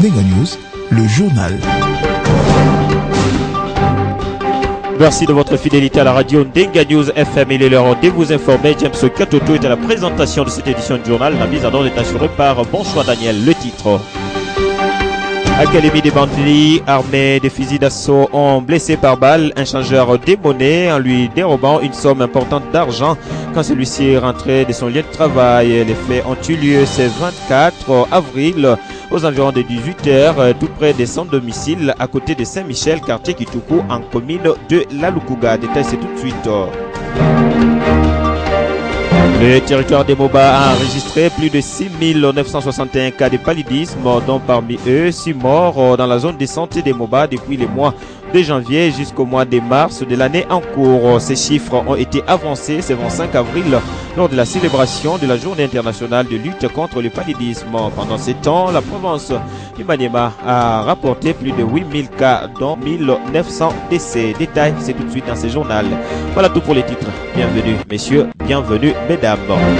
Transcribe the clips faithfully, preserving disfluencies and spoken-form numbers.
Nenga News, le journal. Merci de votre fidélité à la radio Nenga News F M. Il est l'heure de vous informer. James Katoto est à la présentation de cette édition du journal. La mise en ordre est assurée par Bonsoir Daniel. Le titre: Académie des bandits armés de fusils d'assaut ont blessé par balle un changeur des monnaies en lui dérobant une somme importante d'argent quand celui-ci est rentré de son lieu de travail. Les faits ont eu lieu ce vingt-quatre avril aux environs de dix-huit heures, tout près de son domicile à côté de Saint-Michel, quartier Kitoukou, en commune de Lalukuga. Détail, c'est tout de suite. Le territoire des Moba a enregistré plus de six mille neuf cent soixante et un cas de paludisme, dont parmi eux six morts dans la zone de santé des Moba depuis les mois de janvier jusqu'au mois de mars de l'année en cours. Ces chiffres ont été avancés ce vingt-cinq avril lors de la célébration de la Journée internationale de lutte contre le paludisme. Pendant ce temps, la province du Maniema a rapporté plus de huit mille cas, dont mille neuf cents décès. Détail, c'est tout de suite dans ce journal. Voilà tout pour les titres. Bienvenue, messieurs, bienvenue, mesdames.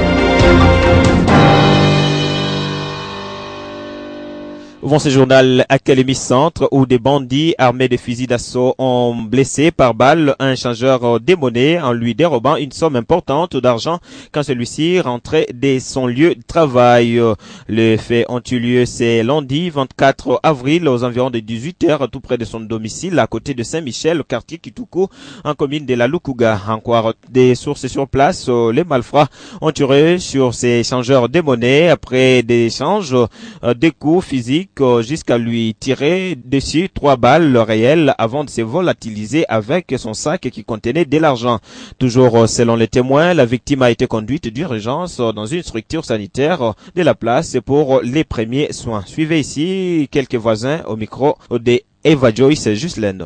Ouvrons ce journal Académie Centre où des bandits armés de fusils d'assaut ont blessé par balle un changeur des monnaies en lui dérobant une somme importante d'argent quand celui-ci rentrait de son lieu de travail. Les faits ont eu lieu ce lundi vingt-quatre avril aux environs de dix-huit heures tout près de son domicile à côté de Saint-Michel, au quartier Kitoukou, en commune de la Lukuga. Encore des sources sur place, les malfrats ont tiré sur ces changeurs des monnaies après des échanges, des coups physiques jusqu'à lui tirer dessus trois balles réelles avant de se volatiliser avec son sac qui contenait de l'argent. Toujours selon les témoins, la victime a été conduite d'urgence dans une structure sanitaire de la place pour les premiers soins. Suivez ici quelques voisins au micro de Eva Joyce Jusleno.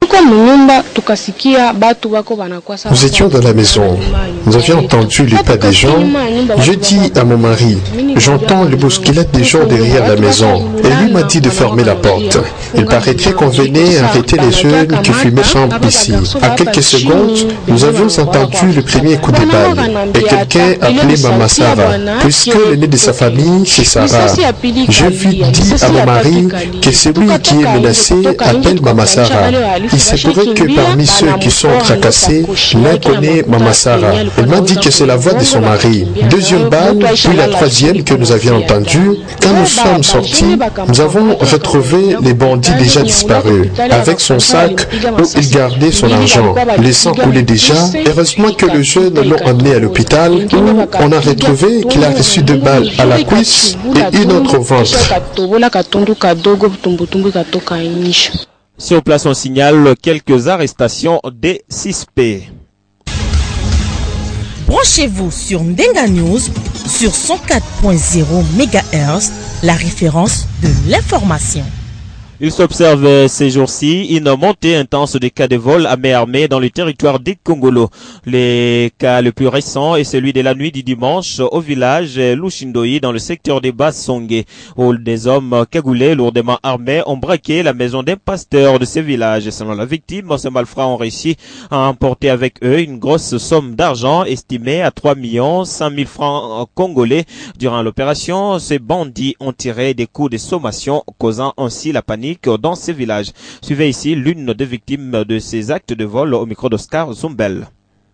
Nous étions dans la maison. Nous avions entendu les pas des gens. Je dis à mon mari, j'entends le bousculette des gens derrière la maison. Et lui m'a dit de fermer la porte. Il paraîtrait qu'on venait arrêter les jeunes qui fumaient chambre ici. À quelques secondes, nous avions entendu le premier coup de balle. Et quelqu'un appelait Mama Sarah. Puisque l'aîné de sa famille, c'est Sarah. Je lui dis à mon mari que celui qui est menacé appelle Mama Sarah. Il se pourrait que parmi ceux qui sont tracassés, l'un connaît Mama Sarah. Elle m'a dit que c'est la voix de son mari. Deuxième balle, puis la troisième que nous avions entendue. Quand nous sommes sortis, nous avons retrouvé les bandits déjà disparus, avec son sac où il gardait son argent, laissant couler déjà. Heureusement que le jeune l'ont emmené à l'hôpital, où on a retrouvé qu'il a reçu deux balles à la cuisse et une autre au ventre. Sur place, on signale quelques arrestations des suspects. Branchez-vous sur Nenga News sur cent quatre point zéro mégahertz, la référence de l'information. Il s'observe ces jours-ci une montée intense des cas de vol à main armée dans le territoire des Congolo. Les cas le plus récent est celui de la nuit du dimanche au village Lushindoyi dans le secteur des Bas-Songé, où des hommes cagoulés lourdement armés ont braqué la maison d'un pasteur de ce village. Selon la victime, ces malfrats ont réussi à emporter avec eux une grosse somme d'argent estimée à trois millions cinq mille francs congolais. Durant l'opération, ces bandits ont tiré des coups de sommation, causant ainsi la panique dans ces villages. Suivez ici l'une des victimes de ces actes de vol au micro d'Oscar Zumbel.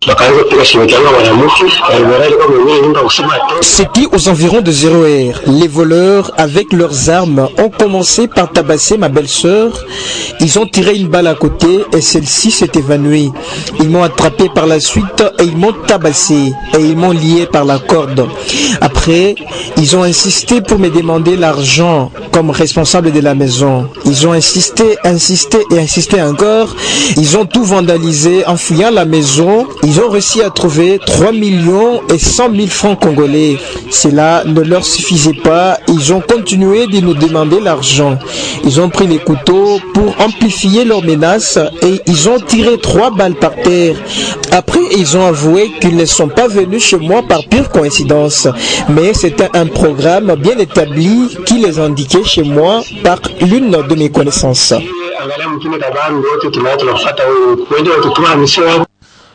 C'était aux environs de zéro heure. Les voleurs, avec leurs armes, ont commencé par tabasser ma belle-sœur. Ils ont tiré une balle à côté et celle-ci s'est évanouie. Ils m'ont attrapé par la suite et ils m'ont tabassé et ils m'ont lié par la corde. Après, ils ont insisté pour me demander l'argent comme responsable de la maison. Ils ont insisté, insisté et insisté encore. Ils ont tout vandalisé en fouillant la maison. Ils ont réussi à trouver trois millions et cent mille francs congolais. Cela ne leur suffisait pas. Ils ont continué de nous demander l'argent. Ils ont pris les couteaux pour amplifier leurs menaces et ils ont tiré trois balles par terre. Après, ils ont avoué qu'ils ne sont pas venus chez moi par pure coïncidence. Mais c'était un programme bien établi qui les indiquait chez moi par l'une de mes connaissances.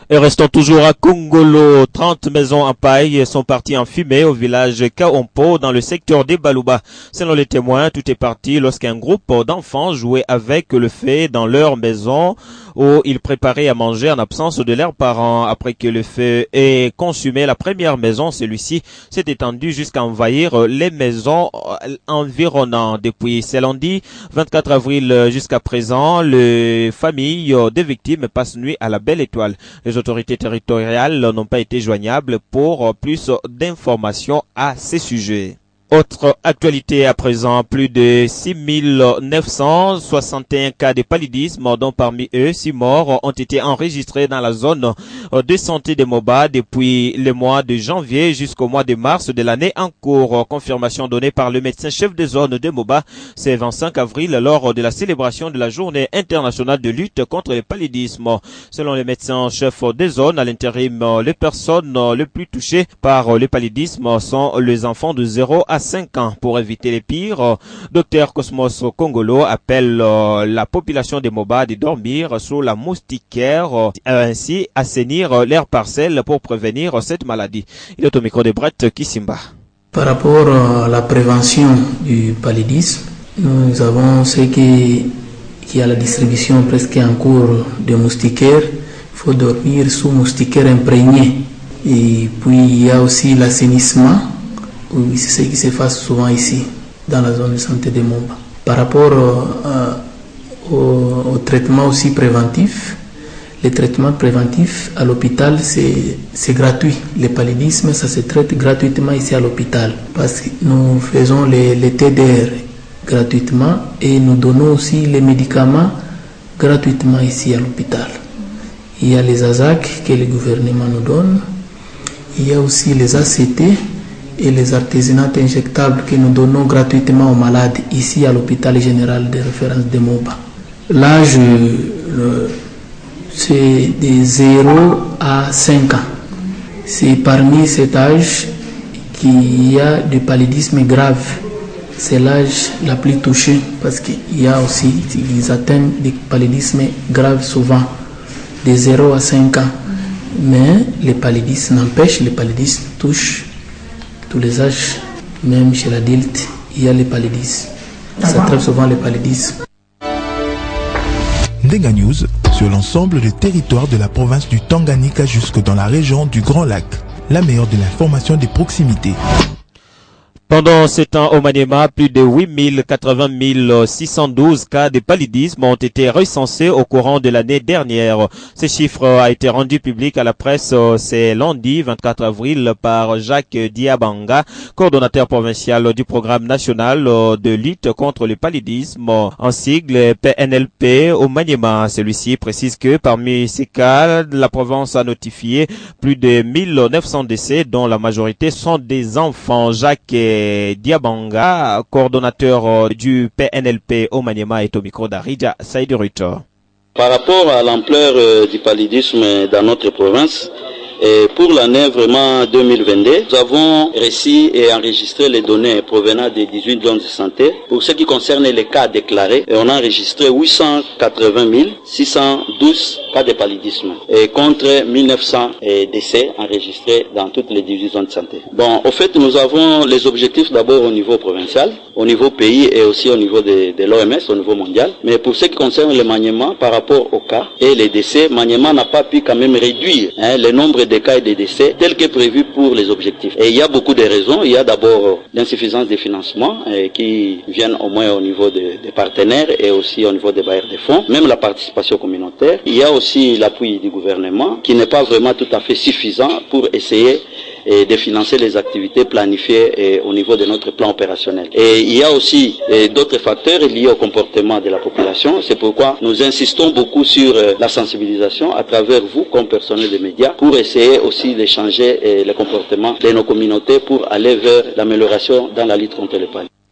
Et restons toujours à Kongolo. trente maisons en paille sont parties en fumée au village Kaompo dans le secteur des Balouba. Selon les témoins, tout est parti lorsqu'un groupe d'enfants jouait avec le feu dans leur maison où ils préparaient à manger en absence de leurs parents. Après que le feu ait consumé la première maison, celui-ci s'est étendu jusqu'à envahir les maisons environnantes. Depuis ce lundi vingt-quatre avril jusqu'à présent, les familles des victimes passent nuit à la Belle Étoile. Les autorités territoriales n'ont pas été joignables pour plus d'informations à ces sujets. Autre actualité à présent, plus de six mille neuf cent soixante et un cas de paludisme, dont parmi eux six morts ont été enregistrés dans la zone de santé de Moba depuis le mois de janvier jusqu'au mois de mars de l'année en cours. Confirmation donnée par le médecin-chef de zone de Moba ce vingt-cinq avril lors de la célébration de la journée internationale de lutte contre le paludisme. Selon le médecin-chef de zone, à l'intérim, les personnes les plus touchées par le paludisme sont les enfants de zéro à cinq ans. Pour éviter les pires, Docteur Cosmos Kongolo appelle euh, la population de Moba de dormir sous la moustiquaire, euh, ainsi assainir leurs parcelles pour prévenir cette maladie. Il est au micro de Brett Kissimba. Par rapport à la prévention du paludisme, nous avons ce qui, qui a la distribution presque en cours de moustiquaires. Il faut dormir sous moustiquaire imprégné. Et puis il y a aussi l'assainissement. Oui, c'est ce qui se passe souvent ici, dans la zone de santé de Moba. Par rapport euh, au, au traitement aussi préventif, les traitements préventifs à l'hôpital, c'est gratuit. Le paludisme, ça se traite gratuitement ici à l'hôpital. Parce que nous faisons les, les T D R gratuitement et nous donnons aussi les médicaments gratuitement ici à l'hôpital. Il y a les A S A C que le gouvernement nous donne. Il y a aussi les A C T et les artésianates injectables que nous donnons gratuitement aux malades ici à l'hôpital général de référence de Moba. L'âge, c'est de zéro à cinq ans. C'est parmi cet âge qu'il y a du paludisme grave. C'est l'âge la plus touché parce qu'il y a aussi, ils atteignent du paludisme grave souvent, de zéro à cinq ans. Mais le paludisme n'empêche, le paludisme touche tous les âges, même chez l'adulte, il y a le paludisme. Ça traite souvent le paludisme. Ndenga News sur l'ensemble du territoire de la province du Tanganyika jusque dans la région du Grand Lac. La meilleure de l'information des proximités. Pendant ce temps au Maniema, plus de huit mille quatre-vingt mille six cent douze cas de paludisme ont été recensés au courant de l'année dernière. Ce chiffre a été rendu public à la presse ce lundi vingt-quatre avril par Jacques Diabanga, coordonnateur provincial du programme national de lutte contre le paludisme, en sigle P N L P au Maniema. Celui-ci précise que parmi ces cas, la province a notifié plus de mille neuf cents décès, dont la majorité sont des enfants. Jacques Diabanga, coordonnateur du P N L P au Maniema, est au micro d'Aridja Saïd Ruto. Par rapport à l'ampleur euh, du paludisme dans notre province, et pour l'année vraiment deux mille vingt-deux, nous avons reçu et enregistré les données provenant des dix-huit zones de santé. Pour ce qui concerne les cas déclarés, on a enregistré huit cent quatre-vingt mille six cent douze cas de paludisme et contre mille neuf cents décès enregistrés dans toutes les dix-huit zones de santé. Bon, au fait, nous avons les objectifs d'abord au niveau provincial, au niveau pays et aussi au niveau de, de l'O M S, au niveau mondial. Mais pour ce qui concerne le Maniema, par rapport aux cas et les décès, Maniema n'a pas pu quand même réduire hein, le nombre des cas et des décès tel que prévu pour les objectifs. Et il y a beaucoup de raisons. Il y a d'abord l'insuffisance des financements eh, qui viennent au moins au niveau des, des partenaires et aussi au niveau des bailleurs de fonds, même la participation communautaire. Il y a aussi l'appui du gouvernement qui n'est pas vraiment tout à fait suffisant pour essayer et de financer les activités planifiées et au niveau de notre plan opérationnel. Et il y a aussi d'autres facteurs liés au comportement de la population. C'est pourquoi nous insistons beaucoup sur euh, la sensibilisation à travers vous comme personnel des médias pour essayer aussi de changer euh, le comportement de nos communautés pour aller vers l'amélioration dans la lutte contre le paludisme.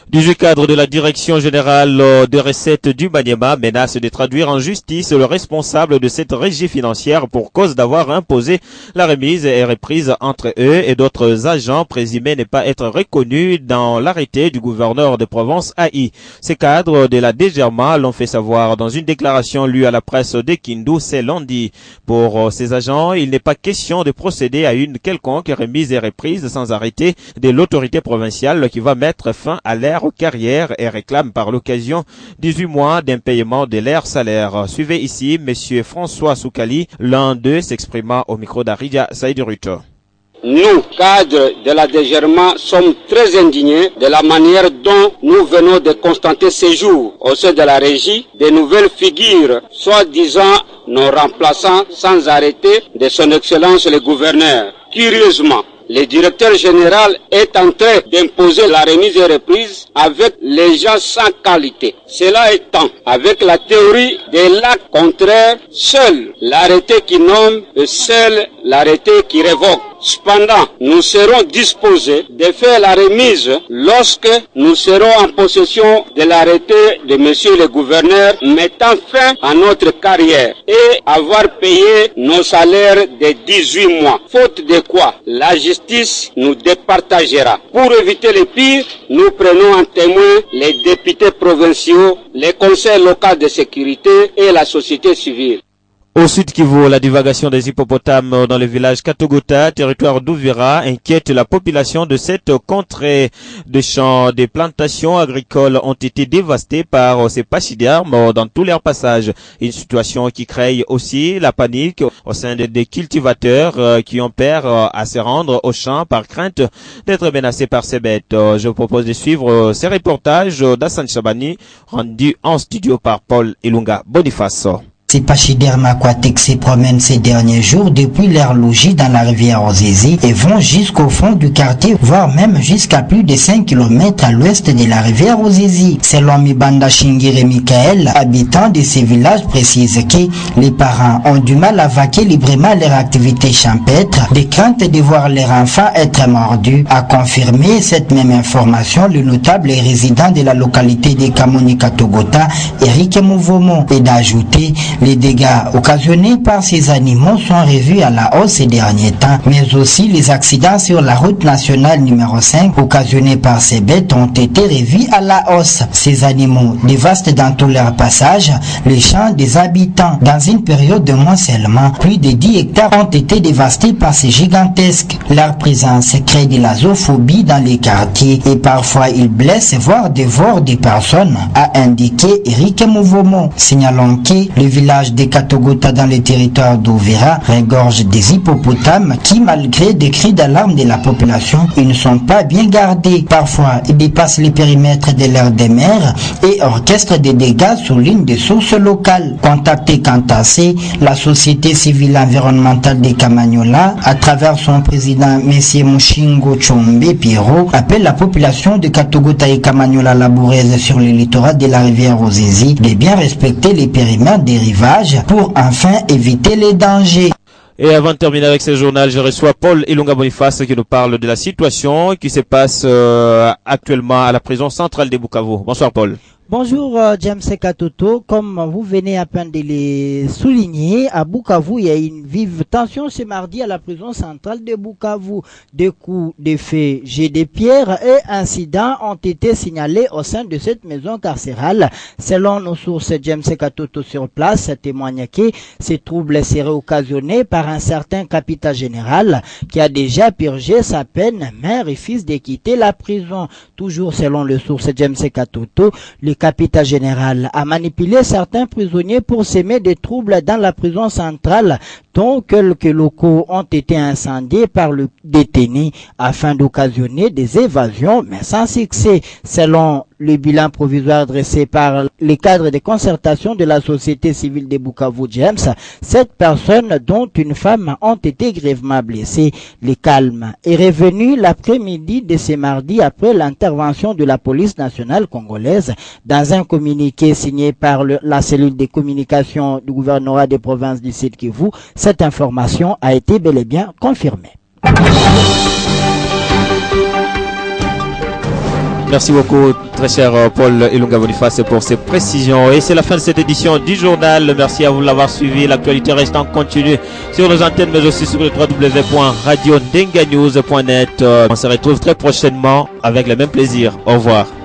dix-huit cadres de la Direction générale des recettes du Maniema menacent de traduire en justice le responsable de cette régie financière pour cause d'avoir imposé la remise et reprise entre eux et d'autres agents présumés ne pas être reconnus dans l'arrêté du gouverneur de Provence A I. Ces cadres de la D G R M A l'ont fait savoir dans une déclaration lue à la presse de Kindu ce lundi. Pour ces agents, il n'est pas question de procéder à une quelconque remise et reprise sans arrêté de l'autorité provinciale qui va mettre fin à l'ère aux carrières et réclame par l'occasion dix-huit mois d'impayement de leur salaire. Suivez ici Monsieur François Soukali, l'un d'eux s'exprimant au micro d'Aridia Saïd-Ruto. Nous, cadres de la D G R M A, sommes très indignés de la manière dont nous venons de constater ces jours au sein de la régie de nouvelles figures, soi-disant nos remplaçants sans arrêter de son Excellence le gouverneur. Curieusement, le directeur général est en train d'imposer la remise et reprise avec les gens sans qualité. Cela étant, avec la théorie des l'acte contraire, seul l'arrêté qui nomme et seul l'arrêté qui révoque. Cependant, nous serons disposés de faire la remise lorsque nous serons en possession de l'arrêté de monsieur le gouverneur mettant fin à notre carrière et avoir payé nos salaires de dix-huit mois. Faute de quoi, la justice nous départagera. Pour éviter le pire, nous prenons en témoin les députés provinciaux, les conseils locaux de sécurité et la société civile. Au sud Kivu, la divagation des hippopotames dans le village Katogota, territoire d'Ouvira, inquiète la population de cette contrée. Des champs, des plantations agricoles ont été dévastés par ces pachydermes dans tous leurs passages. Une situation qui crée aussi la panique au sein des cultivateurs qui ont peur à se rendre aux champs par crainte d'être menacés par ces bêtes. Je vous propose de suivre ces reportages d'Hassan Chabani, rendus en studio par Paul Ilunga Boniface. Ces pachydermes aquatiques se promènent ces derniers jours depuis leur logis dans la rivière Ozézi et vont jusqu'au fond du quartier, voire même jusqu'à plus de cinq kilomètres à l'ouest de la rivière Ozézi. Selon Mibanda Shingire Michael, habitant de ces villages, précise que les parents ont du mal à vaquer librement leur activité champêtre, de crainte de voir leurs enfants être mordus. A confirmé cette même information le notable résident de la localité de Kamoni Katogota, Eric Mouvomo, et d'ajouter les dégâts occasionnés par ces animaux sont revus à la hausse ces derniers temps, mais aussi les accidents sur la route nationale numéro cinq occasionnés par ces bêtes ont été revus à la hausse. Ces animaux dévastent dans tous leurs passages les champs des habitants. Dans une période de mois seulement, plus de dix hectares ont été dévastés par ces gigantesques. Leur présence crée de la zoophobie dans les quartiers et parfois ils blessent voire dévorent des personnes, a indiqué Eric Mouvomo. Signalons que le village de Katogota dans le territoire d'Ouvira regorge des hippopotames qui, malgré des cris d'alarme de la population, ils ne sont pas bien gardés. Parfois, ils dépassent les périmètres de leur demeure et orchestrent des dégâts sur l'une des sources locales. Contacté quant à C, la société civile environnementale de Kamanyola, à travers son président M. Mushingo Chombe Pierrot, appelle la population de Katogota et Kamanyola laboureuse sur le littoral de la rivière Ozézi de bien respecter les périmètres des rivages pour enfin éviter les dangers. Et avant de terminer avec ce journal, je reçois Paul Ilunga Boniface qui nous parle de la situation qui se passe euh, actuellement à la prison centrale de Bukavu. Bonsoir Paul. Bonjour euh, James Katoto, comme vous venez à peine de les souligner, à Bukavu, il y a une vive tension ce mardi à la prison centrale de Bukavu. Des coups, des faits, jets de pierres et incidents ont été signalés au sein de cette maison carcérale. Selon nos sources, James Katoto sur place témoigne que ces troubles seraient occasionnés par un certain capitaine général qui a déjà purgé sa peine mais refuse de quitter la prison. Toujours selon les sources James Katoto, le capitaine général a manipulé certains prisonniers pour s'aimer des troubles dans la prison centrale, dont quelques locaux ont été incendiés par le détenu afin d'occasionner des évasions, mais sans succès. Selon le bilan provisoire dressé par les cadres de concertation de la société civile de Bukavu James, sept personnes, dont une femme, ont été grièvement blessées. Le calme est revenu l'après-midi de ce mardi après l'intervention de la police nationale congolaise. Dans un communiqué signé par le, la cellule de communication du gouvernorat des provinces du Sud Kivu, cette information a été bel et bien confirmée. Merci beaucoup, très cher Paul Ilunga Boniface, pour ces précisions. Et c'est la fin de cette édition du journal. Merci à vous de l'avoir suivi. L'actualité reste en continu sur nos antennes, mais aussi sur le w w w point radio ndenga news point net. On se retrouve très prochainement avec le même plaisir. Au revoir.